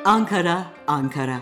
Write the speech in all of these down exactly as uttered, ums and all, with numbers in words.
Ankara, Ankara.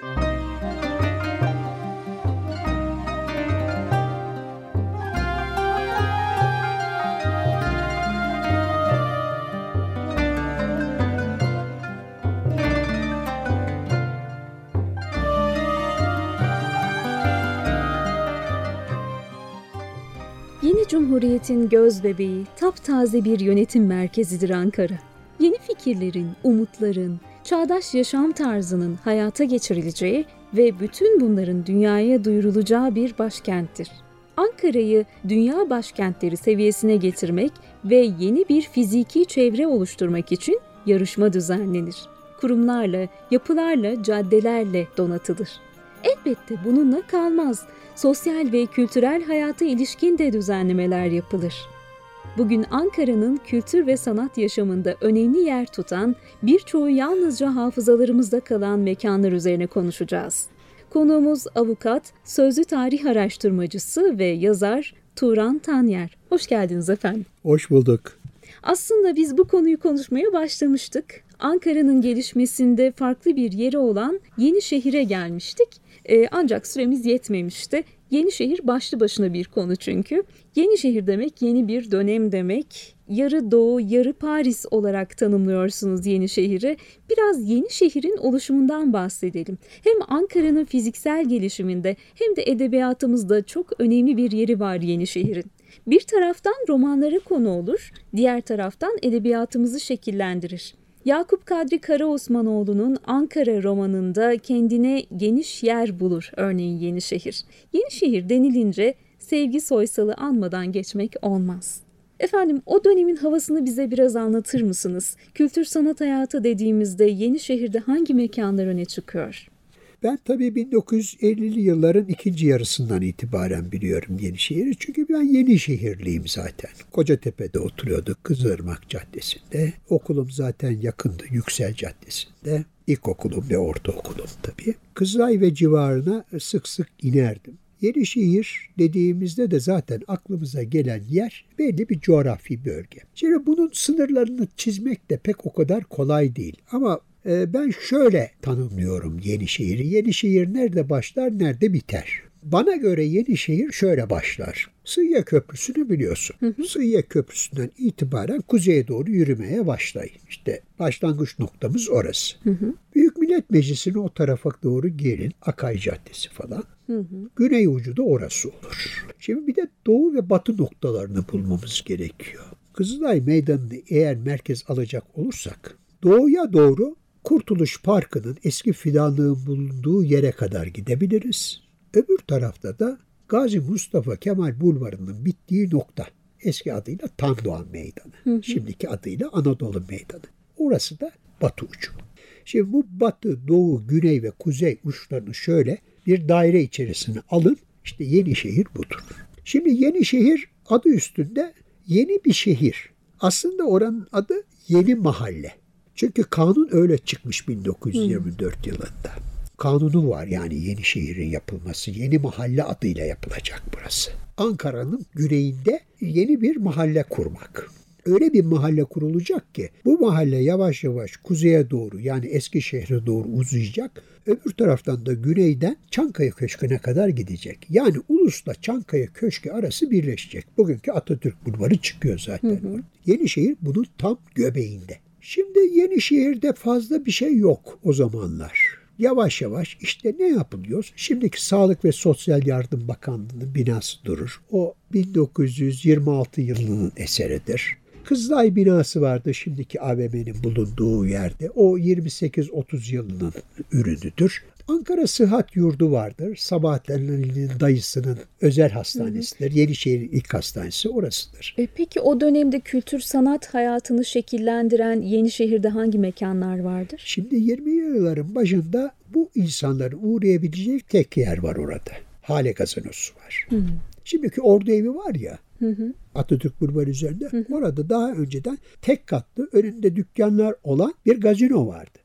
Yeni Cumhuriyet'in gözbebeği, taptaze bir yönetim merkezidir Ankara. Yeni fikirlerin, umutların, çağdaş yaşam tarzının hayata geçirileceği ve bütün bunların dünyaya duyurulacağı bir başkenttir. Ankara'yı dünya başkentleri seviyesine getirmek ve yeni bir fiziki çevre oluşturmak için yarışma düzenlenir. Kurumlarla, yapılarla, caddelerle donatılır. Elbette bununla kalmaz. Sosyal ve kültürel hayata ilişkin de düzenlemeler yapılır. Bugün Ankara'nın kültür ve sanat yaşamında önemli yer tutan, birçoğu yalnızca hafızalarımızda kalan mekanlar üzerine konuşacağız. Konuğumuz avukat, sözlü tarih araştırmacısı ve yazar Turan Tanyer. Hoş geldiniz efendim. Hoş bulduk. Aslında biz bu konuyu konuşmaya başlamıştık. Ankara'nın gelişmesinde farklı bir yeri olan Yenişehir'e gelmiştik. Ee, ancak süremiz yetmemişti. Yenişehir başlı başına bir konu çünkü. Yenişehir demek yeni bir dönem demek. Yarı Doğu, yarı Paris olarak tanımlıyorsunuz Yenişehir'i. Biraz Yenişehir'in oluşumundan bahsedelim. Hem Ankara'nın fiziksel gelişiminde hem de edebiyatımızda çok önemli bir yeri var Yenişehir'in. Bir taraftan romanlara konu olur, diğer taraftan edebiyatımızı şekillendirir. Yakup Kadri Karaosmanoğlu'nun Ankara romanında kendine geniş yer bulur örneğin Yenişehir. Yenişehir denilince Sevgi Soysal'ı anmadan geçmek olmaz. Efendim o dönemin havasını bize biraz anlatır mısınız? Kültür sanat hayatı dediğimizde Yenişehir'de hangi mekanlar öne çıkıyor? Ben tabii bin dokuz yüz ellili yılların ikinci yarısından itibaren biliyorum Yenişehir'i. Çünkü ben Yenişehirliyim zaten. Kocatepe'de oturuyorduk Kızılırmak Caddesi'nde. Okulum zaten yakındı Yüksel Caddesi'nde. İlkokulum ve ortaokulum tabii. Kızılay ve civarına sık sık inerdim. Yenişehir dediğimizde de zaten aklımıza gelen yer belli bir coğrafi bölge. Şimdi bunun sınırlarını çizmek de pek o kadar kolay değil. Ama ben şöyle tanımlıyorum Yenişehir'i. Yenişehir nerede başlar, nerede biter? Bana göre Yenişehir şöyle başlar. Sığıya Köprüsü'nü biliyorsun. Hı hı. Sığıya Köprüsü'nden itibaren kuzeye doğru yürümeye başlayın. İşte başlangıç noktamız orası. Hı hı. Büyük Millet Meclisi'ne o tarafa doğru gelin. Akay Caddesi falan. Hı hı. Güney ucu da orası olur. Şimdi bir de doğu ve batı noktalarını bulmamız gerekiyor. Kızılay Meydanı'nı eğer merkez alacak olursak doğuya doğru Kurtuluş Parkı'nın eski fidanlığın bulunduğu yere kadar gidebiliriz. Öbür tarafta da Gazi Mustafa Kemal Bulvarı'nın bittiği nokta. Eski adıyla Tandoğan Meydanı. Hı hı. Şimdiki adıyla Anadolu Meydanı. Orası da batı ucu. Şimdi bu batı, doğu, güney ve kuzey uçlarını şöyle bir daire içerisine alın. İşte Yenişehir budur. Şimdi Yenişehir adı üstünde yeni bir şehir. Aslında oranın adı Yeni Mahalle. Çünkü kanun öyle çıkmış bin dokuz yüz yirmi dört hmm. yılında. Kanunu var yani Yenişehir'in yapılması. Yeni Mahalle adıyla yapılacak burası. Ankara'nın güneyinde yeni bir mahalle kurmak. Öyle bir mahalle kurulacak ki bu mahalle yavaş yavaş kuzeye doğru yani Eskişehir'e doğru uzayacak. Öbür taraftan da güneyden Çankaya Köşkü'ne kadar gidecek. Yani Ulus'la Çankaya Köşkü arası birleşecek. Bugünkü Atatürk Bulvarı çıkıyor zaten. Hı hı. Yenişehir bunun tam göbeğinde. Şimdi Yenişehir'de fazla bir şey yok o zamanlar. Yavaş yavaş işte ne yapılıyor? Şimdiki Sağlık ve Sosyal Yardım Bakanlığı'nın binası durur. O bin dokuz yüz yirmi altı yılının eseridir. Kızılay binası vardı şimdiki A V M'nin bulunduğu yerde. O yirmi sekiz otuz yılının ürünüdür. Ankara Sıhhat Yurdu vardır. Sabahat Ali'nin dayısının özel hastanesidir. Hı hı. Yenişehir'in ilk hastanesi orasıdır. E peki o dönemde kültür sanat hayatını şekillendiren Yenişehir'de hangi mekanlar vardır? Şimdi yirmili yılların başında bu insanların uğrayabileceği tek yer var orada. Hale Gazinosu var. Hı hı. Şimdiki Ordu Evi var ya. Hı hı. Atatürk Bulvarı üzerinde. Hı hı. Orada daha önceden tek katlı önünde dükkanlar olan bir gazino vardı.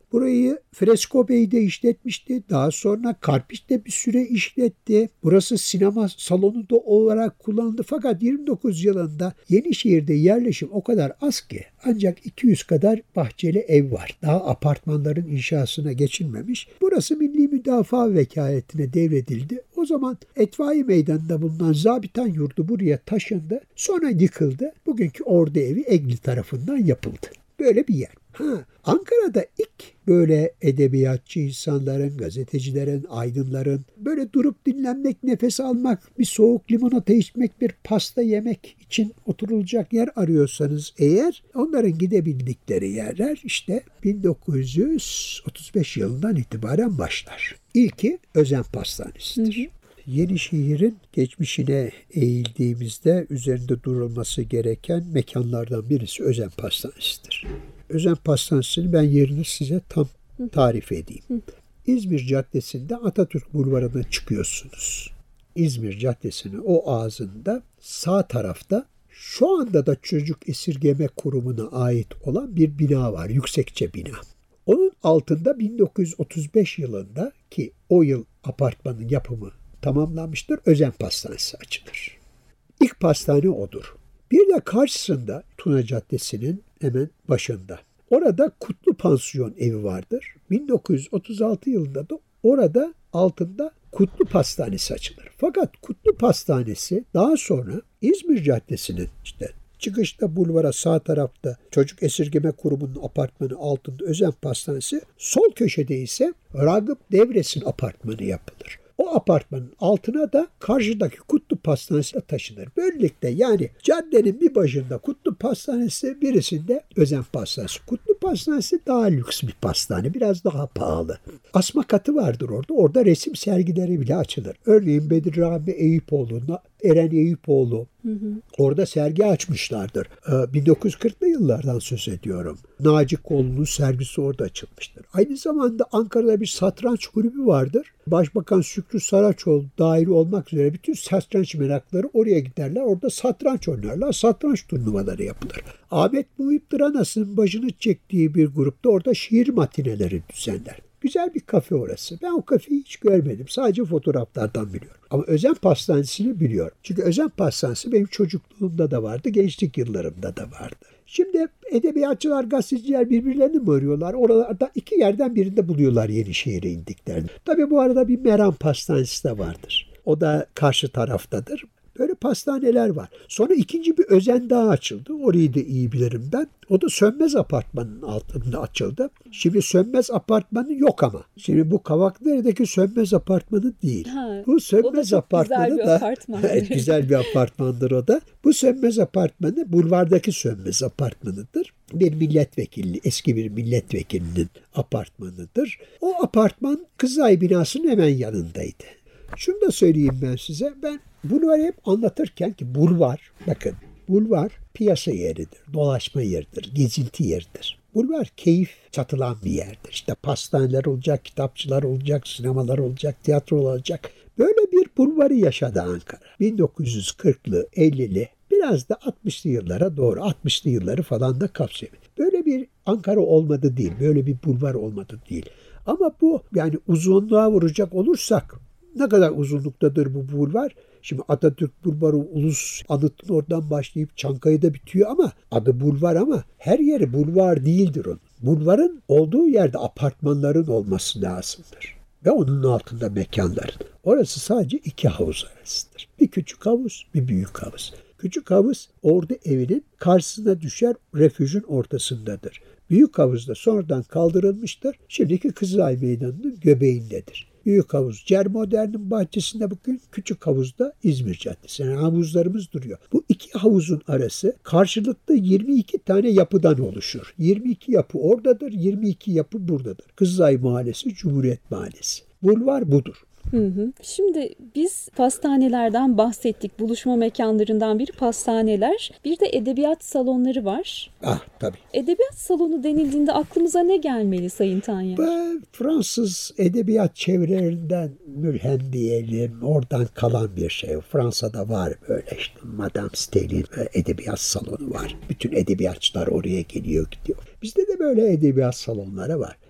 Burayı Fresko Bey de işletmişti. Daha sonra Karpiç de bir süre işletti. Burası sinema salonu da olarak kullanıldı. Fakat yirmi dokuz yılında Yenişehir'de yerleşim o kadar az ki ancak iki yüz kadar bahçeli ev var. Daha apartmanların inşasına geçilmemiş. Burası Milli Müdafaa Vekaletine devredildi. O zaman Etfaiye Meydanı'nda bulunan Zabitan Yurdu buraya taşındı. Sonra yıkıldı. Bugünkü Ordu Evi Egli tarafından yapıldı. Böyle bir yer. Ha, Ankara'da ilk böyle edebiyatçı insanların, gazetecilerin, aydınların böyle durup dinlenmek, nefes almak, bir soğuk limonata içmek, bir pasta yemek için oturulacak yer arıyorsanız eğer, onların gidebildikleri yerler işte bin dokuz yüz otuz beş yılından itibaren başlar. İlki Özen Pastanesi'dir. Hı hı. Yenişehir'in geçmişine eğildiğimizde üzerinde durulması gereken mekanlardan birisi Özen Pastanesi'dir. Özen Pastanesi'ni ben yerini size tam tarif edeyim. İzmir Caddesi'nde Atatürk Bulvarı'na çıkıyorsunuz. İzmir Caddesi'nin o ağzında sağ tarafta şu anda da Çocuk Esirgeme Kurumu'na ait olan bir bina var. Yüksekçe bina. Onun altında bin dokuz yüz otuz beş yılında ki o yıl apartmanın yapımı tamamlanmıştır. Özen Pastanesi açılır. İlk pastane odur. Bir de karşısında Tuna Caddesi'nin hemen başında. Orada Kutlu Pansiyon evi vardır. bin dokuz yüz otuz altı yılında da orada altında Kutlu Pastanesi açılır. Fakat Kutlu Pastanesi daha sonra İzmir Caddesi'nin işte çıkışta bulvara sağ tarafta Çocuk Esirgeme Kurumu'nun apartmanı altında Özen Pastanesi, sol köşede ise Ragıp Devres'in apartmanı yapılır. O apartmanın altına da karşıdaki Kutlu Pastanesi taşınır. Böylelikle yani caddenin bir başında Kutlu Pastanesi, birisinde Özen Pastanesi. Kutlu Pastanesi daha lüks bir pastane, biraz daha pahalı. Asma katı vardır orada. Orada resim sergileri bile açılır. Örneğin Bedir Rahmi Eyüpoğlu'na Eren Eyüpoğlu hı hı. orada sergi açmışlardır. Ee, bin dokuz yüz kırklı yıllardan söz ediyorum. Naci Kollu'nun sergisi orada açılmıştır. Aynı zamanda Ankara'da bir satranç kulübü vardır. Başbakan Şükrü Saraçoğlu dahil olmak üzere bütün satranç merakları oraya giderler. Orada satranç oynarlar. Satranç turnuvaları yapılır. Ahmet Muhip Dıranas'ın başını çektiği bir grupta orada şiir matineleri düzenler. Güzel bir kafe orası. Ben o kafeyi hiç görmedim. Sadece fotoğraflardan biliyorum. Ama Özen Pastanesi'ni biliyorum. Çünkü Özen Pastanesi benim çocukluğumda da vardı, gençlik yıllarımda da vardı. Şimdi edebiyatçılar, gazeteciler birbirlerini mi arıyorlar? Oralarda iki yerden birinde buluyorlar Yenişehir'e indiklerini. Tabii bu arada bir Meram Pastanesi de vardır. O da karşı taraftadır. Böyle pastaneler var. Sonra ikinci bir Özen daha açıldı. Orayı da iyi bilirim ben. O da Sönmez Apartmanı'nın altında açıldı. Şimdi Sönmez Apartmanı yok ama. Şimdi bu Kavaklıdere'deki Sönmez Apartmanı değil. Ha, bu Sönmez Apartmanı güzel da apartman. evet, güzel bir apartmandır o da. Bu Sönmez Apartmanı bulvardaki Sönmez Apartmanı'dır. Bir milletvekili, eski bir milletvekilinin apartmanıdır. O apartman Kızılay binasının hemen yanındaydı. Şunu da söyleyeyim ben size. Ben bulvarı hep anlatırken ki bulvar, bakın bulvar piyasa yeridir, dolaşma yeridir, gezinti yeridir. Bulvar keyif çatılan bir yerdir. İşte pastaneler olacak, kitapçılar olacak, sinemalar olacak, tiyatro olacak. Böyle bir bulvarı yaşadı Ankara. bin dokuz yüz kırklı, ellili, biraz da altmışlı yıllara doğru, altmışlı yılları falan da kapsıyor. Böyle bir Ankara olmadı değil, böyle bir bulvar olmadı değil. Ama bu yani uzunluğa vuracak olursak, ne kadar uzunluktadır bu bulvar? Şimdi Atatürk Bulvarı Ulus Anıtı'nın oradan başlayıp Çankaya'da bitiyor ama adı bulvar ama her yeri bulvar değildir onun. Bulvarın olduğu yerde apartmanların olması lazımdır. Ve onun altında mekanların. Orası sadece iki havuz arasıdır. Bir küçük havuz, bir büyük havuz. Küçük havuz Ordu Evi'nin karşısına düşer refüjün ortasındadır. Büyük havuz da sonradan kaldırılmıştır. Şimdiki Kızılay Meydanı'nın göbeğindedir. Büyük havuz Cermodern'in bahçesinde, bugün küçük havuzda İzmir Caddesi. Yani havuzlarımız duruyor. Bu iki havuzun arası karşılıklı yirmi iki tane yapıdan oluşur. yirmi iki yapı oradadır, yirmi iki yapı buradadır. Kızılay Mahallesi, Cumhuriyet Mahallesi. Bulvar budur. Hı hı. Şimdi biz pastanelerden bahsettik. Buluşma mekanlarından biri pastaneler. Bir de edebiyat salonları var. Ah tabii. Edebiyat salonu denildiğinde aklımıza ne gelmeli Sayın Tanyar? Ben Fransız edebiyat çevrelerinden mülhem diyelim. Oradan kalan bir şey. Fransa'da var böyle işte Madame Stell'in edebiyat salonu var. Bütün edebiyatçılar oraya geliyor gidiyor. Bizde de böyle edebiyat salonları var.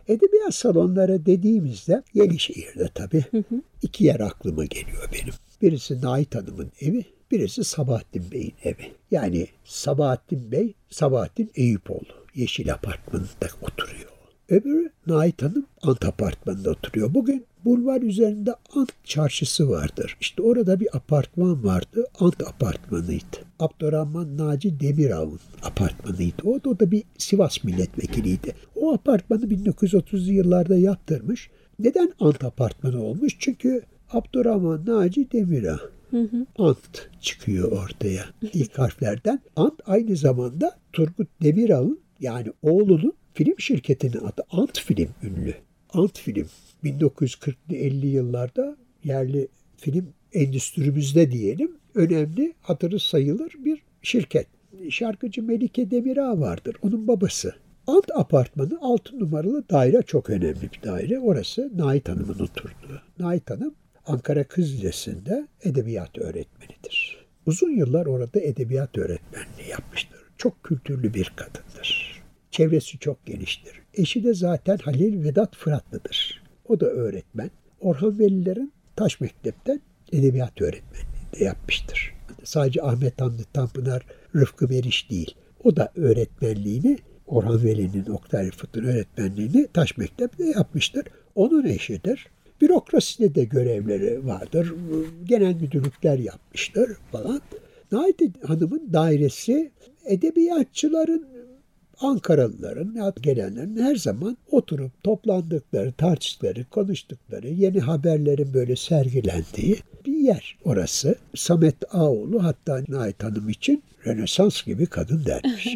Edebiyat salonları dediğimizde Yenişehir'de tabii hı hı. iki yer aklıma geliyor benim. Birisi Nait Hanım'ın evi, birisi Sabahattin Bey'in evi. Yani Sabahattin Bey, Sabahattin Eyüpoğlu Yeşil Apartmanı'nda oturuyor. Öbürü Nait Hanım Ant Apartmanı'nda oturuyor. Bugün bulvar üzerinde Ant Çarşısı vardır. İşte orada bir apartman vardı. Ant Apartmanı'ydı. Abdurrahman Naci Demirağ'ın apartmanıydı. O da, o da bir Sivas milletvekiliydi. O apartmanı bin dokuz yüz otuzlu yıllarda yaptırmış. Neden Ant Apartmanı olmuş? Çünkü Abdurrahman Naci Demirağ. Hı hı. Ant çıkıyor ortaya ilk harflerden. Ant aynı zamanda Turgut Demirağ'ın yani oğlunun film şirketinin adı Ant Film ünlü. Ant Film bin dokuz yüz kırklı elli yıllarda yerli film endüstrimizde diyelim önemli hatırı sayılır bir şirket. Şarkıcı Melike Demirağ vardır. Onun babası. Ant Apartmanı altı numaralı daire çok önemli bir daire. Orası Nait Hanım'ın oturduğu. Nait Hanım Ankara Kız Lisesi'nde edebiyat öğretmenidir. Uzun yıllar orada edebiyat öğretmenliği yapmıştır. Çok kültürlü bir kadındır. Çevresi çok geniştir. Eşi de zaten Halil Vedat Fıratlı'dır. O da öğretmen. Orhan Veliler'in Taş Mektep'ten edebiyat öğretmenliği de yapmıştır. Sadece Ahmet Hamdi Tanpınar, Rıfkı Meriç değil. O da öğretmenliğini, Orhan Veli'nin, Oktay Rıfat'ın öğretmenliğini Taş Mektep'te yapmıştır. Onun eşidir. Bürokraside de görevleri vardır. Genel müdürlükler yapmıştır falan. Nait Hanım'ın dairesi edebiyatçıların, Ankaralıların ya gelenlerin her zaman oturup toplandıkları, tartıştıkları, konuştukları, yeni haberlerin böyle sergilendiği bir yer orası. Samet Ağoğlu hatta Nait Hanım için Rönesans gibi kadın dermiş.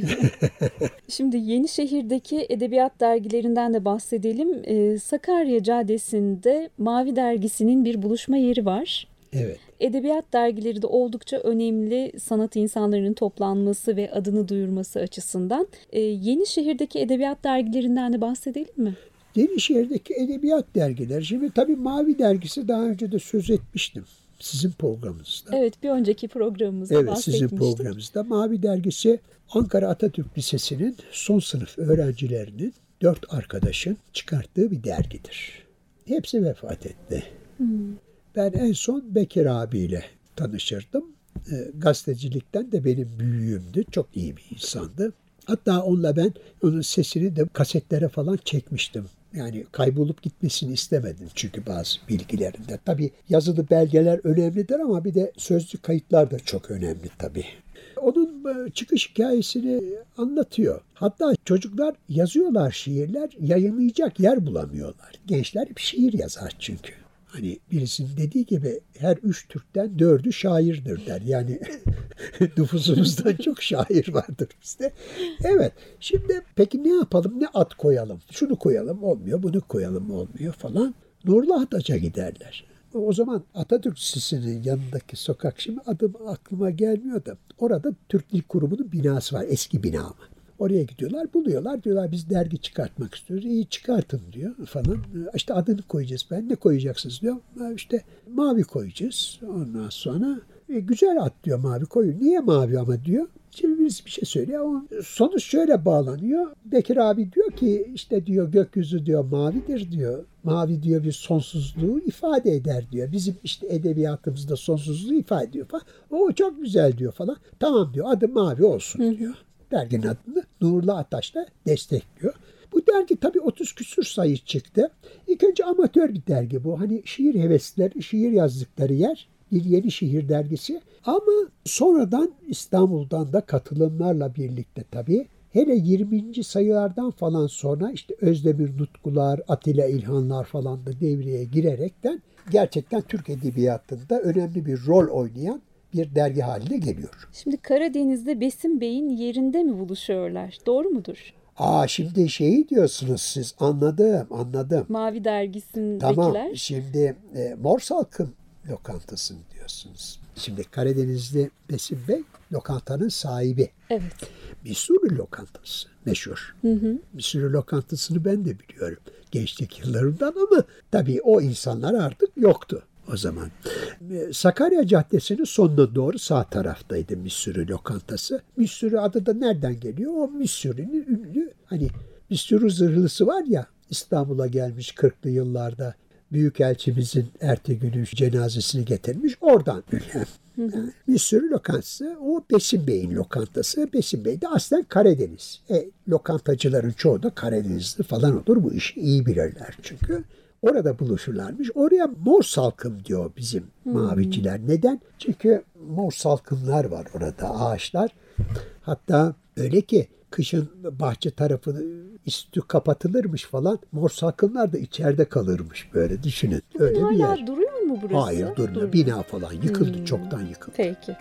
Şimdi Yenişehir'deki edebiyat dergilerinden de bahsedelim. Ee, Sakarya Caddesi'nde Mavi Dergisi'nin bir buluşma yeri var. Evet. Edebiyat dergileri de oldukça önemli sanat insanlarının toplanması ve adını duyurması açısından. Ee, Yenişehir'deki edebiyat dergilerinden de bahsedelim mi? Yenişehir'deki edebiyat dergileri. Şimdi tabii Mavi Dergisi daha önce de söz etmiştim sizin programınızda. Evet, bir önceki programımızda evet, bahsetmiştik. Evet, sizin programınızda. Mavi Dergisi Ankara Atatürk Lisesi'nin son sınıf öğrencilerinin dört arkadaşın çıkarttığı bir dergidir. Hepsi vefat etti. Hmm. Ben en son Bekir abiyle tanışırdım. E, gazetecilikten de benim büyüğümdü. Çok iyi bir insandı. Hatta onunla ben onun sesini de kasetlere falan çekmiştim. Yani kaybolup gitmesini istemedim çünkü bazı bilgilerinde. Tabii yazılı belgeler önemlidir ama bir de sözlü kayıtlar da çok önemli tabii. Onun çıkış hikayesini anlatıyor. Hatta çocuklar yazıyorlar şiirler, yayınlayacak yer bulamıyorlar. Gençler hep şiir yazar çünkü. Hani birisinin dediği gibi her üç Türk'ten dördü şairdir der. Yani nüfusumuzdan çok şair vardır bizde. Evet. Şimdi peki ne yapalım? Ne ad koyalım? Şunu koyalım olmuyor, bunu koyalım olmuyor falan. Nurlu Ataç'a giderler. O zaman Atatürk Lisesi'nin yanındaki sokak, şimdi adım aklıma gelmiyor da orada Türk Dil Kurumu'nun binası var. Eski bina mı? Oraya gidiyorlar, buluyorlar. Diyorlar biz dergi çıkartmak istiyoruz. İyi çıkartın diyor falan. İşte adını koyacağız. Ben ne koyacaksınız diyor. İşte mavi koyacağız. Ondan sonra e, güzel ad diyor mavi koyun. Niye mavi ama diyor. Şimdi birisi bir şey söylüyor ama sonuç şöyle bağlanıyor. Bekir abi diyor ki işte diyor gökyüzü diyor mavidir diyor. Mavi diyor bir sonsuzluğu ifade eder diyor. Bizim işte edebiyatımızda sonsuzluğu ifade ediyor falan. O çok güzel diyor falan. Tamam diyor adı mavi olsun diyor. Derginin adını Nurlu Ataç da destekliyor. Bu dergi tabii otuz küsur sayı çıktı. İlk önce amatör bir dergi bu. Hani şiir heveslileri, şiir yazdıkları yer. Bir Yenişehir dergisi. Ama sonradan İstanbul'dan da katılımlarla birlikte tabii hele yirminci sayılardan falan sonra işte Özdemir Nutkular, Atilla İlhanlar falan da devreye girerekten gerçekten Türk edebiyatında önemli bir rol oynayan bir dergi haline geliyor. Şimdi Karadeniz'de Besim Bey'in yerinde mi buluşuyorlar? Doğru mudur? Aa şimdi şeyi diyorsunuz siz. Anladım, anladım. Mavi Dergisi'ndekiler. Tamam, şimdi e, Mor Salkım lokantası diyorsunuz. Şimdi Karadeniz'de Besim Bey lokantanın sahibi. Evet. Misuri lokantası meşhur. Hı hı. Misuri lokantasını ben de biliyorum gençlik yıllarımdan ama tabii o insanlar artık yoktu o zaman. Sakarya Caddesi'nin sonuna doğru sağ taraftaydı Misuri lokantası. Misuri adı da nereden geliyor? O Misuri'nin ünlü hani bir sürü zırhlısı var ya İstanbul'a gelmiş kırklı yıllarda. Büyükelçimizin ertesi günü cenazesini getirmiş. Oradan ünlem. Yani bir sürü lokantası. O Besim Bey'in lokantası. Besim Bey de aslen Karadeniz. E, lokantacıların çoğu da Karadenizli falan olur. Bu işi iyi bilirler çünkü. Orada buluşurlarmış. Oraya mor salkım diyor bizim hmm. maviciler. Neden? Çünkü mor salkımlar var orada, ağaçlar. Hatta öyle ki kışın bahçe tarafını üstü kapatılırmış falan. Mor salkımlar da içeride kalırmış böyle, düşünün. Öyle hala bir yer. Duruyor mu burası? Hayır durmuyor. Durmuyor. Bina falan yıkıldı. Hmm. Çoktan yıkıldı. Peki.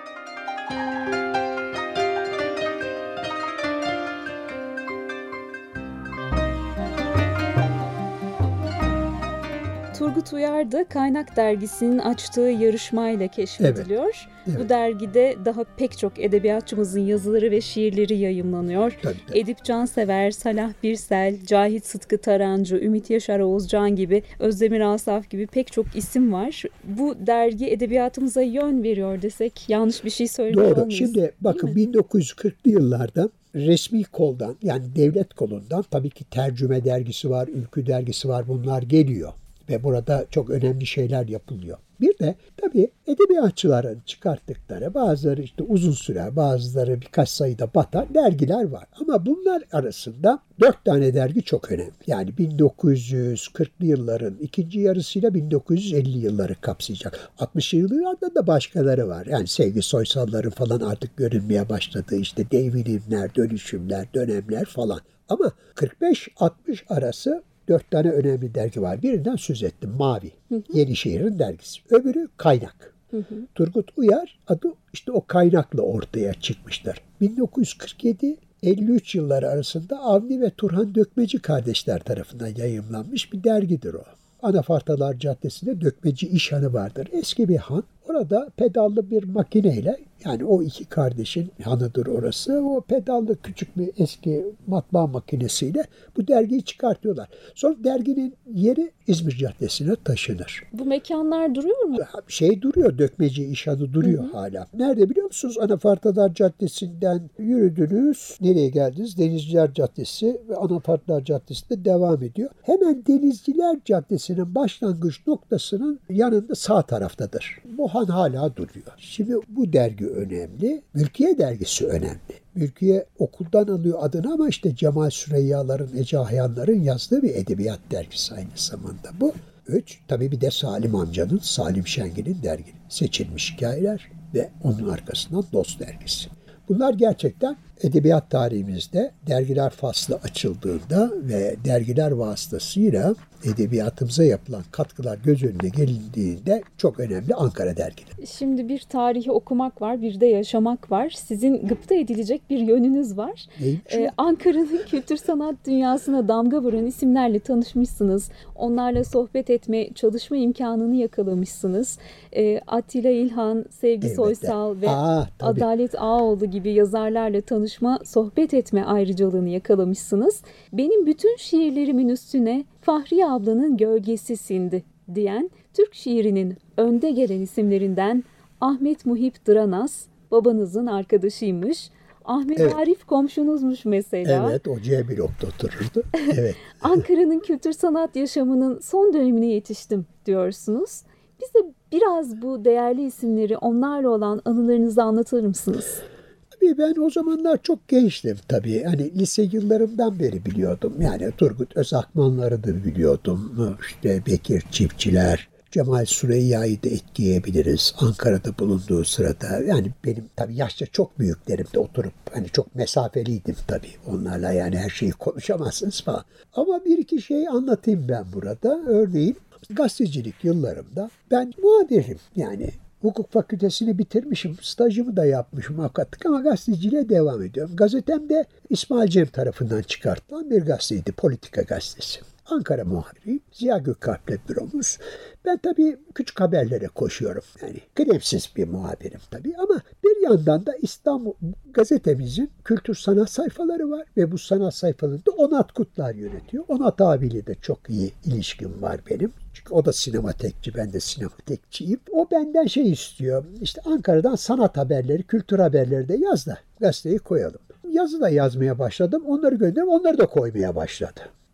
Turgut Uyar da Kaynak Dergisi'nin açtığı yarışmayla keşfediliyor. Evet, evet. Bu dergide daha pek çok edebiyatçımızın yazıları ve şiirleri yayımlanıyor. Tabii, tabii. Edip Cansever, Salah Birsel, Cahit Sıtkı Tarancı, Ümit Yaşar Oğuzcan gibi, Özdemir Asaf gibi pek çok isim var. Bu dergi edebiyatımıza yön veriyor desek yanlış bir şey söylüyor Doğru. olmayız. Şimdi bakın bin dokuz yüz kırklı yıllarda resmi koldan, yani devlet kolundan tabii ki Tercüme dergisi var, Ülkü dergisi var, bunlar geliyor. Ve burada çok önemli şeyler yapılıyor. Bir de tabii edebiyatçıların çıkarttıkları, bazıları işte uzun süre, bazıları birkaç sayıda batan dergiler var. Ama bunlar arasında dört tane dergi çok önemli. Yani bin dokuz yüz kırklı yılların ikinci yarısıyla bin dokuz yüz elli yılları kapsayacak. altmışlı yıllarda da başkaları var. Yani Sevgi Soysalların falan artık görünmeye başladığı işte devrimler, dönüşümler, dönemler falan. Ama kırk beş altmış arası dört tane önemli dergi var. Birinden söz ettim. Mavi. Hı hı. Yenişehir'in dergisi. Öbürü Kaynak. Hı hı. Turgut Uyar adı işte o kaynakla ortaya çıkmışlar. bin dokuz yüz kırk yedi elli üç yılları arasında Avni ve Turhan Dökmeci kardeşler tarafından yayımlanmış bir dergidir o. Anafartalar Caddesi'nde Dökmeci İşhanı vardır. Eski bir han. Orada pedallı bir makineyle, yani o iki kardeşin hanıdır orası. O pedallı küçük bir eski matbaa makinesiyle bu dergiyi çıkartıyorlar. Sonra derginin yeri İzmir Caddesi'ne taşınır. Bu mekanlar duruyor mu? Şey duruyor, Dökmeci İşhanı duruyor, hı hı, hala. Nerede biliyor musunuz? Anafartalar Caddesi'nden yürüdünüz. Nereye geldiniz? Denizciler Caddesi ve Anafartalar Caddesi'nde devam ediyor. Hemen Denizciler Caddesi'nin başlangıç noktasının yanında sağ taraftadır. Bu han hala duruyor. Şimdi bu dergi önemli. Mülkiye dergisi önemli. Mülkiye okuldan alıyor adını ama işte Cemal Süreyya'ların, Ece Ahyanların yazdığı bir edebiyat dergisi aynı zamanda bu. Üç, tabii bir de Salim amcanın, Salim Şengin'in dergi. Seçilmiş Hikayeler ve onun arkasından Dost dergisi. Bunlar gerçekten edebiyat tarihimizde dergiler faslı açıldığında ve dergiler vasıtasıyla edebiyatımıza yapılan katkılar göz önüne gelindiğinde çok önemli Ankara dergileri. Şimdi bir tarihi okumak var, bir de yaşamak var. Sizin gıpta edilecek bir yönünüz var. Ee, Ankara'nın kültür sanat dünyasına damga vuran isimlerle tanışmışsınız. Onlarla sohbet etme, çalışma imkanını yakalamışsınız. Ee, Atilla İlhan, Sevgi evet, Soysal ve Aa, Adalet Ağaoğlu gibi yazarlarla tanışma, sohbet etme ayrıcalığını yakalamışsınız. Benim bütün şiirlerimin üstüne Fahriye ablanın gölgesi sindi diyen Türk şiirinin önde gelen isimlerinden Ahmet Muhip Dıranaz babanızın arkadaşıymış. Ahmet evet. Arif komşunuzmuş mesela. Evet, o C blokta otururdu. Evet. Ankara'nın kültür sanat yaşamının son dönemine yetiştim diyorsunuz. Bize biraz bu değerli isimleri, onlarla olan anılarınızı anlatır mısınız? Tabii ben o zamanlar çok gençtim tabii. Hani lise yıllarımdan beri biliyordum. Yani Turgut Özakmanları da biliyordum. İşte Bekir Çiftçiler, Cemal Süreyya'yı da etkileyebiliriz. Ankara'da bulunduğu sırada. Yani benim tabii yaşça çok büyüklerimde oturup hani çok mesafeliydim tabii onlarla. Yani her şeyi konuşamazsınız falan. Ama bir iki şey anlatayım ben burada. Örneğin gazetecilik yıllarımda ben muhabirim yani. Hukuk fakültesini bitirmişim, stajımı da yapmışım hakikaten ama gazeteciliğe devam ediyorum. Gazetemde İsmail Cem tarafından çıkartılan bir gazeteydi, Politika Gazetesi. Ankara muhabiriyim, Ziya Gökalp'le büromuz. Ben tabii küçük haberlere koşuyorum. Yani kremsiz bir muhabirim tabii ama bir yandan da İstanbul gazetemizin kültür sanat sayfaları var ve bu sanat sayfalarını da Onat Kutlar yönetiyor. Onat abiyle de çok iyi ilişkim var benim. Çünkü o da sinematekçi, ben de sinematekçiyim. O benden şey istiyor, işte Ankara'dan sanat haberleri, kültür haberleri de yaz da gazeteyi koyalım. Yazı da yazmaya başladım, onları gönderdim, onları da koymaya başladı.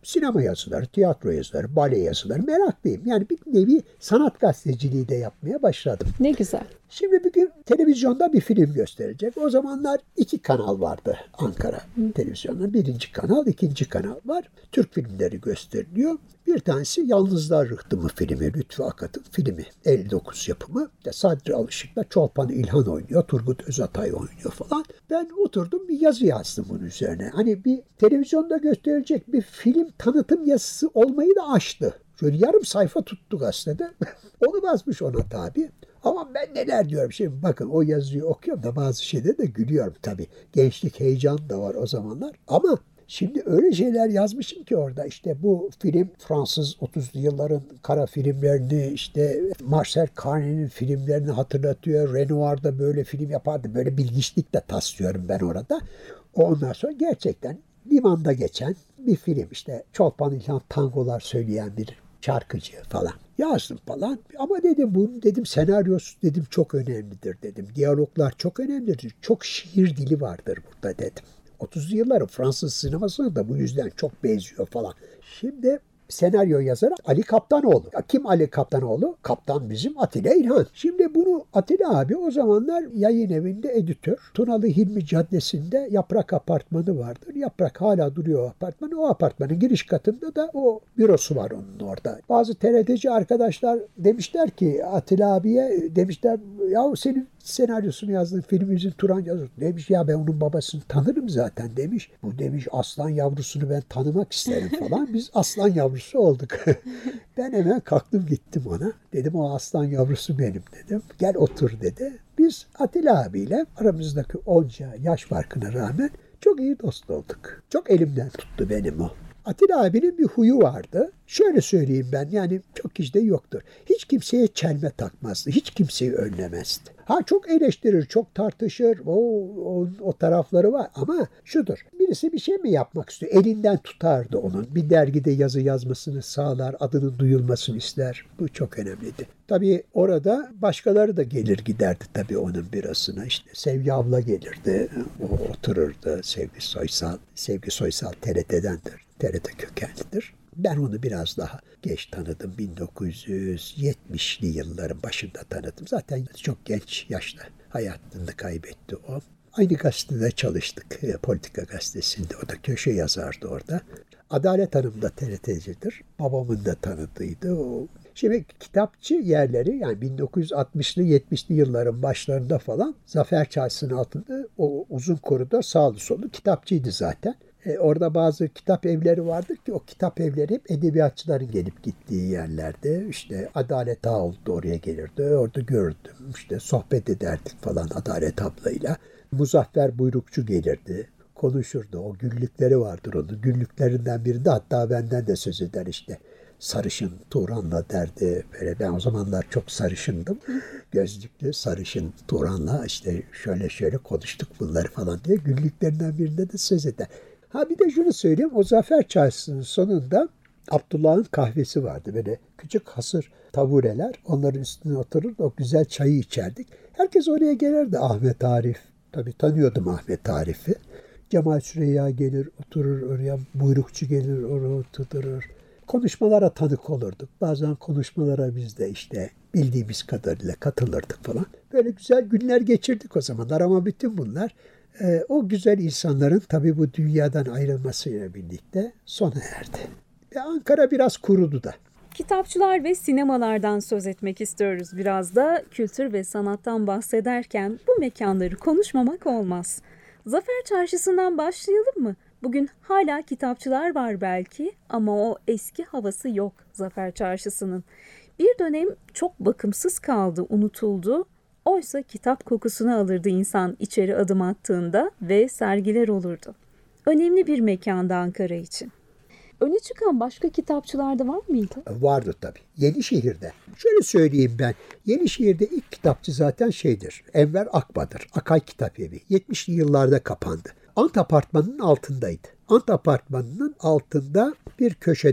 sinema yazıları, tiyatro yazıları, bale yazıları meraklıyım. Yani bir nevi sanat gazeteciliği de yapmaya başladım. Ne güzel. Şimdi bir gün televizyonda bir film gösterecek. O zamanlar iki kanal vardı Ankara televizyonda. Birinci kanal, ikinci kanal var. Türk filmleri gösteriliyor. Bir tanesi Yalnızlar Rıhtımı filmi, Lütfü Akat'ın filmi. elli dokuz yapımı. İşte Sadri Alışık'la Çolpan İlhan oynuyor, Turgut Özatay oynuyor falan. Ben oturdum bir yazı yazdım bunun üzerine. Hani bir televizyonda gösterilecek bir film tanıtım yazısı olmayı da aştı. Şöyle yarım sayfa tuttu gazetede. Onu basmış ona tabii. Ama ben neler diyorum şimdi bakın o yazıyı okuyorum da bazı şeyde de gülüyorum tabii. Gençlik heyecanı da var o zamanlar. Ama şimdi öyle şeyler yazmışım ki orada işte bu film Fransız otuzlu yılların kara filmlerini işte Marcel Carné'nin filmlerini hatırlatıyor. Renoir da böyle film yapardı. Böyle bilgiçlik de taslıyorum ben orada. Ondan sonra gerçekten limanda geçen bir film işte Çolpan İlhan tangolar söyleyen bir şarkıcı falan. Yazdım falan ama dedim bunun dedim senaryosu dedim çok önemlidir dedim. Diyaloglar çok önemlidir. Çok şiir dili vardır burada dedim. otuzlu yılların Fransız sinemasına da bu yüzden çok benziyor falan. Şimdi senaryo yazarı Ali Kaptanoğlu. Ya kim Ali Kaptanoğlu? Kaptan bizim Atilla İlhan. Şimdi bunu Atilla abi o zamanlar yayın evinde editör. Tunalı Hilmi Caddesi'nde Yaprak Apartmanı vardır. Yaprak hala duruyor o apartman. O apartmanın giriş katında da o bürosu var onun orada. Bazı T R T'ci arkadaşlar demişler ki Atilla abiye demişler ya senin senaryosunu yazdığın filmimizin Turan yazıyor. Demiş ya ben onun babasını tanırım zaten demiş. Bu demiş aslan yavrusunu ben tanımak isterim falan. Biz aslan yavrusu olduk. Ben hemen kalktım gittim ona. Dedim o aslan yavrusu benim dedim. Gel otur dedi. Biz Atilla abiyle aramızdaki onca yaş farkına rağmen çok iyi dost olduk. Çok elimden tuttu benim o. Atilla abinin bir huyu vardı. Şöyle söyleyeyim ben yani çok kişide yoktur. Hiç kimseye çelme takmazdı. Hiç kimseyi önlemezdi. Ha çok eleştirir, çok tartışır. O, o, o tarafları var ama şudur. Birisi bir şey mi yapmak istiyor? Elinden tutardı onun. Bir dergide yazı yazmasını sağlar, adının duyulmasını ister. Bu çok önemliydi. Tabii orada başkaları da gelir giderdi tabii onun birasına. İşte Sevgi abla gelirdi. O otururdu. Sevgi Soysal. Sevgi Soysal T R T'dendir. T R T kökenlidir. Ben onu biraz daha geç tanıdım. bin dokuz yüz yetmişli yılların başında tanıdım. Zaten çok genç yaşta hayatını kaybetti o. Aynı gazetede çalıştık. Politika gazetesinde. O da köşe yazardı orada. Adalet Hanım da T R T'cidir. Babamın da tanıdığıydı. O. Şimdi kitapçı yerleri yani bin dokuz yüz altmışlı yetmişli yılların başlarında falan Zafer Çarşısı'nın altında o uzun koridor sağlı sollu kitapçıydı zaten. E, orada bazı kitap evleri vardır ki o kitap evleri hep edebiyatçıların gelip gittiği yerlerde. İşte Adalet Ağa oldu oraya gelirdi. Orada gördüm. İşte sohbet ederdik falan Adalet ablayla. Muzaffer Buyrukçu gelirdi. Konuşurdu. O günlükleri vardır onun. Günlüklerinden birinde hatta benden de söz eder işte. Sarışın Turan'la derdi. Böyle ben o zamanlar çok sarışındım. Gözlüklü sarışın Turan'la işte şöyle şöyle konuştuk bunları falan diye günlüklerinden birinde de söz eder. Ha bir de şunu söyleyeyim. O Zafer Çarşısı'nın sonunda Abdullah'ın kahvesi vardı. Böyle küçük hasır tabureler. Onların üstüne oturur o güzel çayı içerdik. Herkes oraya gelirdi. Ahmet Arif. Tabii tanıyordum Ahmet Arif'i. Cemal Süreyya gelir oturur oraya. Buyrukçu gelir oraya oturur. Konuşmalara tanık olurduk. Bazen konuşmalara biz de işte bildiğimiz kadarıyla katılırdık falan. Böyle güzel günler geçirdik o zamanlar ama bütün bunlar e, o güzel insanların tabii bu dünyadan ayrılmasıyla birlikte sona erdi. Ve Ankara biraz kurudu da. Kitapçılar ve sinemalardan söz etmek istiyoruz biraz da. Kültür ve sanattan bahsederken bu mekanları konuşmamak olmaz. Zafer Çarşısı'ndan başlayalım mı? Bugün hala kitapçılar var belki ama o eski havası yok Zafer Çarşısı'nın. Bir dönem çok bakımsız kaldı, unutuldu. Oysa kitap kokusunu alırdı insan içeri adım attığında ve sergiler olurdu. Önemli bir mekandı Ankara için. Öne çıkan başka kitapçılar da var mıydı? Vardı tabii. Yenişehir'de. Şöyle söyleyeyim ben. Yenişehir'de ilk kitapçı zaten şeydir. Enver Akba'dır. Akay Kitap Evi. yetmişli yıllarda kapandı. Ant Apartmanı'nın altındaydı. Ant Apartmanı'nın altında bir köşede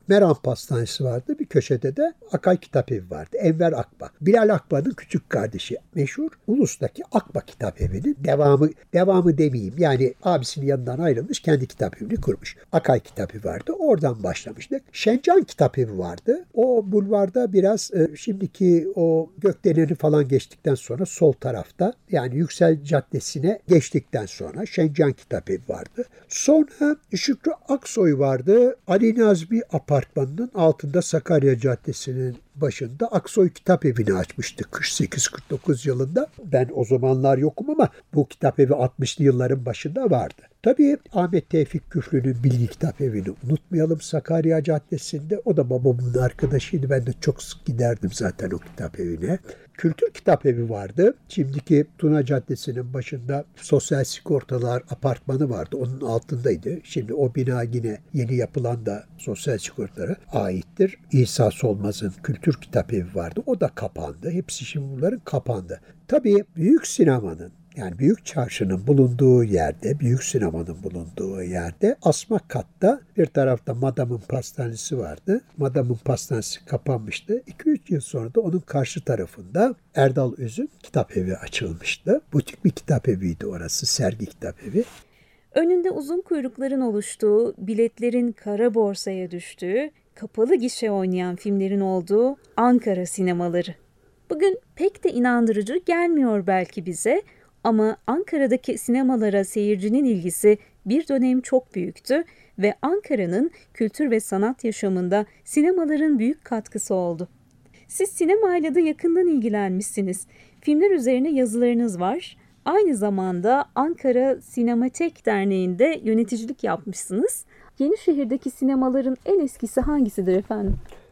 Meram Pastanesi vardı. Bir köşede de Akay Kitapevi vardı. Enver Akba. Bilal Akba'nın küçük kardeşi. Meşhur Ulus'taki Akba Kitapevi'nin devamı, devamı demeyeyim. Yani abisinin yanından ayrılmış, kendi kitapevini kurmuş. Akay Kitapevi vardı. Oradan başlamıştık. Şencan Kitapevi vardı. O bulvarda biraz e, şimdiki o Gökdelen'i falan geçtikten sonra sol tarafta, yani Yüksel Caddesi'ne geçtikten sonra Şencan Kitapevi vardı. Sonra Şükrü Aksoy vardı. Ali Nazmi Apartmanı'nın altında Sakarya Caddesi'nin başında Aksoy Kitapevi'ni açmıştı kırk sekiz kırk dokuz yılında. Ben o zamanlar yokum ama bu kitapevi altmışlı yılların başında vardı. Tabii Ahmet Tevfik Küflü'nün Bilgi Kitapevi'ni unutmayalım Sakarya Caddesi'nde. O da babamın arkadaşıydı. Ben de çok sık giderdim zaten o kitapevine. Kültür Kitapevi vardı. Şimdiki Tuna Caddesi'nin başında Sosyal Sigortalar Apartmanı vardı. Onun altındaydı. Şimdi o bina yine yeni yapılan da Sosyal Sigortalara aittir. İsa Solmaz'ın Kültür Kitapevi vardı. O da kapandı. Hepsi şimdi bunların kapandı. Tabii büyük sinemanın, yani Büyük Çarşı'nın bulunduğu yerde, Büyük Sinema'nın bulunduğu yerde asma katta bir tarafta Madam'ın pastanesi vardı. Madam'ın pastanesi kapanmıştı. iki üç yıl sonra da onun karşı tarafında Erdal Öz'ün kitapevi açılmıştı. Butik bir kitapeviydi orası, sergi kitapevi. Önünde uzun kuyrukların oluştuğu, biletlerin kara borsaya düştüğü, kapalı gişe oynayan filmlerin olduğu Ankara sinemaları. Bugün pek de inandırıcı gelmiyor belki bize ama Ankara'daki sinemalara seyircinin ilgisi bir dönem çok büyüktü ve Ankara'nın kültür ve sanat yaşamında sinemaların büyük katkısı oldu. Siz sinemayla da yakından ilgilenmişsiniz. Filmler üzerine yazılarınız var. Aynı zamanda Ankara Sinematek Derneği'nde yöneticilik yapmışsınız. Yenişehir'deki sinemaların en eskisi hangisidir efendim?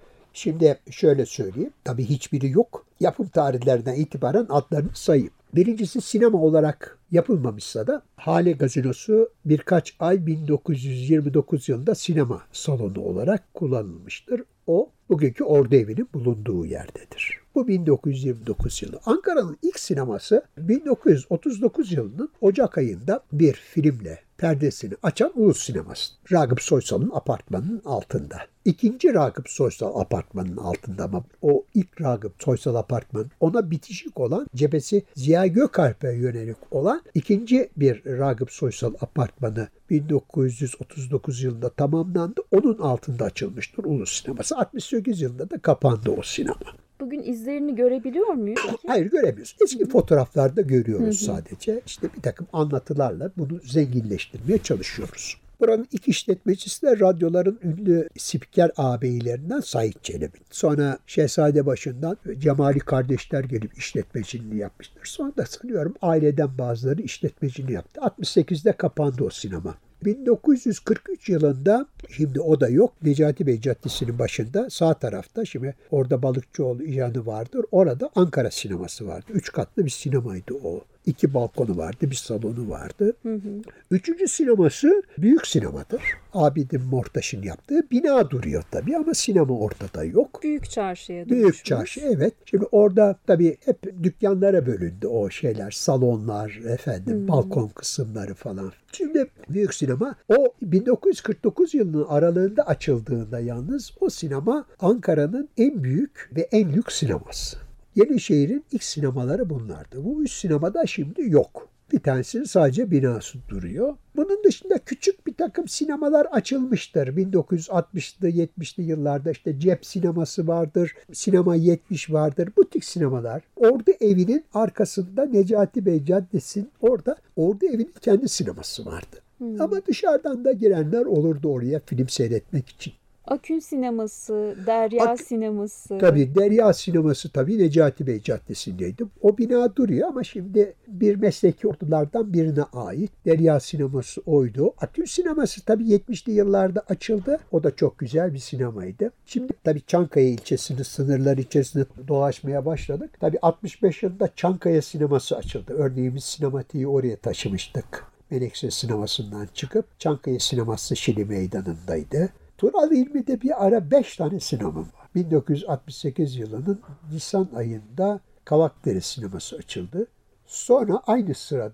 Şimdi şöyle söyleyeyim. Tabii hiçbiri yok. Yapım tarihlerinden itibaren adlarını sayayım. Birincisi sinema olarak yapılmamışsa da Hale Gazinosu birkaç ay bin dokuz yüz yirmi dokuz yılında sinema salonu olarak kullanılmıştır. O bugünkü Ordu Evi'nin bulunduğu yerdedir. Bu bin dokuz yüz yirmi dokuz yılı. Ankara'nın ilk sineması bin dokuz yüz otuz dokuz yılının Ocak ayında bir filmle perdesini açan Ulus Sineması. Ragıp Soysal'ın apartmanının altında. İkinci Ragıp Soysal apartmanının altında ama o ilk Ragıp Soysal apartmanı, ona bitişik olan, cephesi Ziya Gökalp'e yönelik olan ikinci bir Ragıp Soysal apartmanı bin dokuz yüz otuz dokuz yılında tamamlandı. Onun altında açılmıştır Ulus Sineması. altmış sekiz yılında da kapandı o sinema. Bugün izlerini görebiliyor muyuz? Hayır, göremiyoruz. Eski fotoğraflarda görüyoruz sadece. İşte bir takım anlatılarla bunu zenginleştirmeye çalışıyoruz. Buranın ilk işletmecisi de radyoların ünlü spiker ağabeylerinden Sait Çelebi. Sonra Şehzadebaşı'ndan Cemali kardeşler gelip işletmeciliğini yapmıştır. Sonra da sanıyorum aileden bazıları işletmeciliğini yaptı. altmış sekizde kapandı o sinema. bin dokuz yüz kırk üç yılında, şimdi o da yok, Necati Bey Caddesi'nin başında sağ tarafta, şimdi orada Balıkçıoğlu yanı vardır. Orada Ankara sineması vardı. Üç katlı bir sinemaydı o. İki balkonu vardı, bir salonu vardı. Hı hı. Üçüncü sineması büyük sinemadır. Abidin Mortaş'ın yaptığı bina duruyor tabii ama sinema ortada yok. Büyük Çarşı'ya dönüşmüş. Büyük Çarşı, evet. Şimdi orada tabii hep dükkanlara bölündü o şeyler. Salonlar, efendim, hmm. balkon kısımları falan. Şimdi büyük sinema o bin dokuz yüz kırk dokuz yılının aralığında açıldığında yalnız o sinema Ankara'nın en büyük ve en lüks sineması. Yenişehir'in ilk sinemaları bunlardı. Bu üç sinemada şimdi yok. Bir tanesinin sadece binası duruyor. Bunun dışında küçük bir takım sinemalar açılmıştır. bin dokuz yüz altmışlı yetmişli yıllarda işte Cep Sineması vardır, Sinema yetmiş vardır. Bu tip sinemalar. Ordu Evi'nin arkasında Necati Bey Caddesi'nin orada Ordu Evi'nin kendi sineması vardı. Hmm. Ama dışarıdan da girenler olurdu oraya film seyretmek için. Akün Sineması, Derya Ak- Sineması. Tabii Derya Sineması tabii Necati Bey Caddesi'ndeydi. O bina duruyor ama şimdi bir mesleki ordulardan birine ait. Derya Sineması oydu. Akün Sineması tabii yetmişli yıllarda açıldı. O da çok güzel bir sinemaydı. Şimdi tabii Çankaya ilçesinin sınırları içerisinde dolaşmaya başladık. Tabii altmış beş yılında Çankaya Sineması açıldı. Örneğin biz sinematiği oraya taşımıştık. Menekşe Sineması'ndan çıkıp Çankaya Sineması Şili Meydanı'ndaydı. Tural İlmi'de bir ara beş tane sinema var. bin dokuz yüz altmış sekiz yılının Nisan ayında Kavakdere Sineması açıldı. Sonra aynı sırada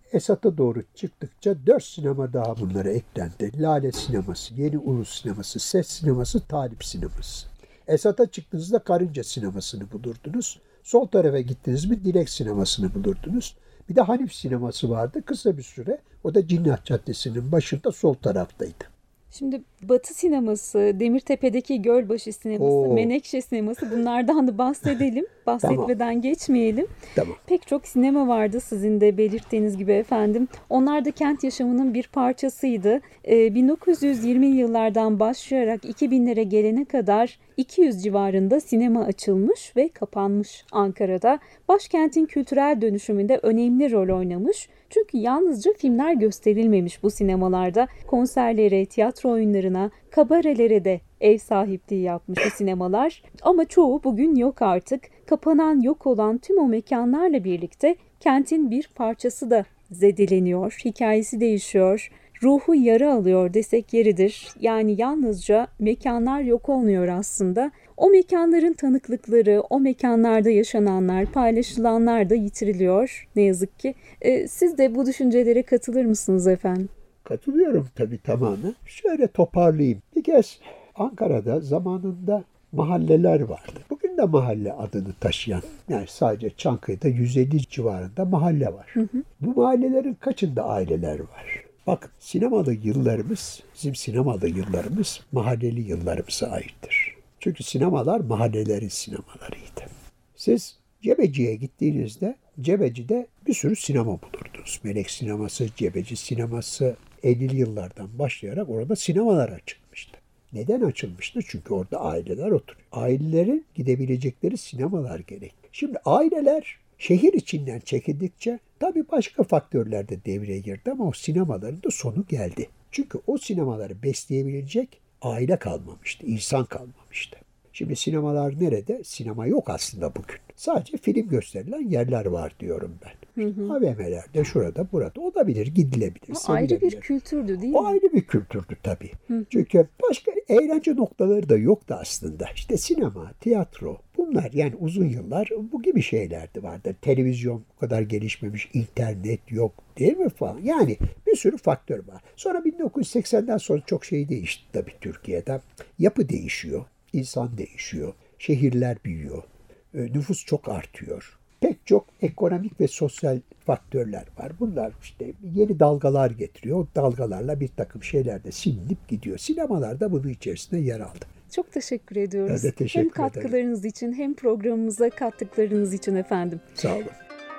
Esat'a doğru çıktıkça dört sinema daha bunlara eklendi. Lale sineması, Yeni Ulus sineması, Ses sineması, Talip sineması. Esat'a çıktığınızda Karınca sinemasını bulurdunuz. Sol tarafa gittiniz mi Dilek sinemasını bulurdunuz. Bir de Hanif sineması vardı kısa bir süre. O da Cinnah Caddesi'nin başında sol taraftaydı. Şimdi Batı sineması, Demirtepe'deki Gölbaşı sineması, Oo. Menekşe sineması, bunlardan da bahsedelim. Bahsetmeden tamam. geçmeyelim. Tamam. Pek çok sinema vardı sizin de belirttiğiniz gibi efendim. Onlar da kent yaşamının bir parçasıydı. Ee, bin dokuz yüz yirmili yıllardan başlayarak iki binlere gelene kadar iki yüz civarında sinema açılmış ve kapanmış Ankara'da. Başkentin kültürel dönüşümünde önemli rol oynamış. Çünkü yalnızca filmler gösterilmemiş bu sinemalarda. Konserlere, tiyatro oyunlarına, kabarelere de ev sahipliği yapmış bu sinemalar. Ama çoğu bugün yok artık. Kapanan, yok olan tüm o mekanlarla birlikte kentin bir parçası da zedeleniyor. Hikayesi değişiyor. Ruhu yara alıyor desek yeridir. Yani yalnızca mekanlar yok olmuyor aslında. O mekanların tanıklıkları, o mekanlarda yaşananlar, paylaşılanlar da yitiriliyor ne yazık ki. Ee, siz de bu düşüncelere katılır mısınız efendim? Katılıyorum tabii tamamen. Şöyle toparlayayım. Bir kez Ankara'da zamanında mahalleler vardı. Bugün de mahalle adını taşıyan, yani sadece Çankaya'da yüz elli civarında mahalle var. Hı hı. Bu mahallelerin kaçında aileler var? Bak, sinemalı yıllarımız, bizim sinemalı yıllarımız mahalleli yıllarımıza aittir. Çünkü sinemalar mahallelerin sinemalarıydı. Siz Cebeci'ye gittiğinizde Cebeci'de bir sürü sinema bulurdunuz. Melek sineması, Cebeci sineması, ellili yıllardan başlayarak orada sinemalar açılmıştı. Neden açılmıştı? Çünkü orada aileler oturuyor. Ailelerin gidebilecekleri sinemalar gerek. Şimdi aileler şehir içinden çekildikçe tabii başka faktörler de devreye girdi ama o sinemaların da sonu geldi. Çünkü o sinemaları besleyebilecek aile kalmamıştı, insan kalmamıştı. Şimdi sinemalar nerede? Sinema yok aslında bugün. Sadece film gösterilen yerler var diyorum ben. Hı hı. A V M'lerde, şurada, burada olabilir, gidilebilir, o ayrı bir kültürdü değil o mi? O ayrı bir kültürdü tabii. Hı. Çünkü başka eğlence noktaları da yoktu aslında. İşte sinema, tiyatro, bunlar yani uzun yıllar bu gibi şeylerdi vardı. Televizyon bu kadar gelişmemiş, internet yok değil mi falan. Yani bir sürü faktör var. Sonra bin dokuz yüz seksenden sonra çok şey değişti tabii Türkiye'de. Yapı değişiyor, insan değişiyor, şehirler büyüyor, nüfus çok artıyor. Pek çok ekonomik ve sosyal faktörler var. Bunlar işte yeni dalgalar getiriyor. O dalgalarla bir takım şeyler de silinip gidiyor. Sinemalar da bunun içerisinde yer aldı. Çok teşekkür ediyoruz. Ben de teşekkür hem katkılarınız ederim. için hem programımıza kattıklarınız için efendim. Sağ olun.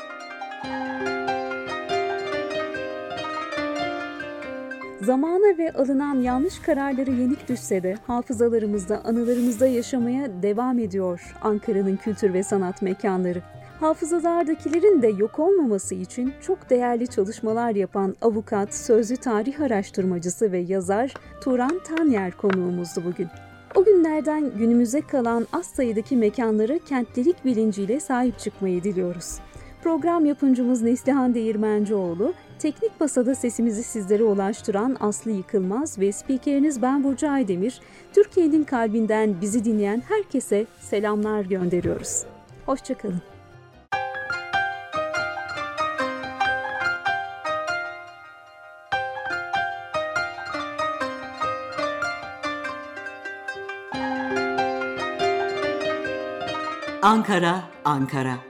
Zamana ve alınan yanlış kararları yenik düşse de hafızalarımızda, anılarımızda yaşamaya devam ediyor Ankara'nın kültür ve sanat mekanları. Hafızalardakilerin de yok olmaması için çok değerli çalışmalar yapan avukat, sözlü tarih araştırmacısı ve yazar Turan Tanyer konuğumuzdu bugün. O günlerden günümüze kalan az sayıdaki mekanlara kentlilik bilinciyle sahip çıkmayı diliyoruz. Program yapımcımız Neslihan Değirmencioğlu, teknik masada sesimizi sizlere ulaştıran Aslı Yıkılmaz ve spikeriniz ben Burcu Aydemir, Türkiye'nin kalbinden bizi dinleyen herkese selamlar gönderiyoruz. Hoşçakalın. Ankara, Ankara.